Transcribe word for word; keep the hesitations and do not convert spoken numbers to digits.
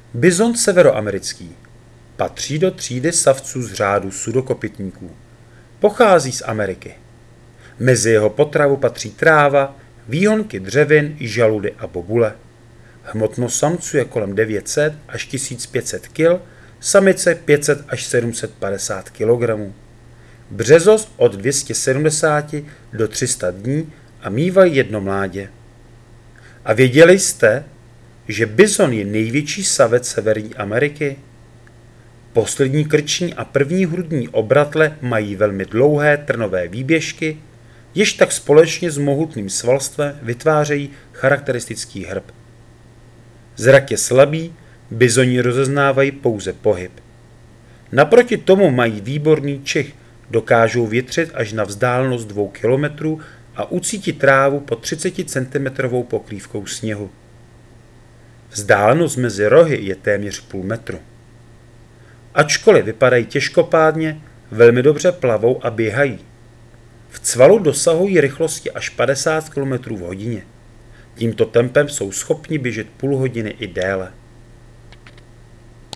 Bizon severoamerický patří do třídy savců z řádu sudokopytníků. Pochází z Ameriky. Mezi jeho potravu patří tráva, výhonky dřevin, žaludy a bobule. Hmotnost samců je kolem devět set až tisíc pět set kil, samice pět set až sedm set padesát kilogramů. Březost od dvě stě sedmdesát do tři sta dní a mívají jedno mládě. A věděli jste, že bizon je největší savec Severní Ameriky? Poslední krční a první hrudní obratle mají velmi dlouhé trnové výběžky, jež tak společně s mohutným svalstvem vytvářejí charakteristický hrb. Zrak je slabý, bizoni rozeznávají pouze pohyb. Naproti tomu mají výborný čich, dokážou větřit až na vzdálenost dvou kilometrů a ucítit trávu pod třicet centimetrů pokrývkou sněhu. Vzdálenost mezi rohy je téměř půl metru. Ačkoliv vypadají těžkopádně, velmi dobře plavou a běhají. V cvalu dosahují rychlosti až padesát kilometrů v hodině. Tímto tempem jsou schopni běžet půl hodiny i déle.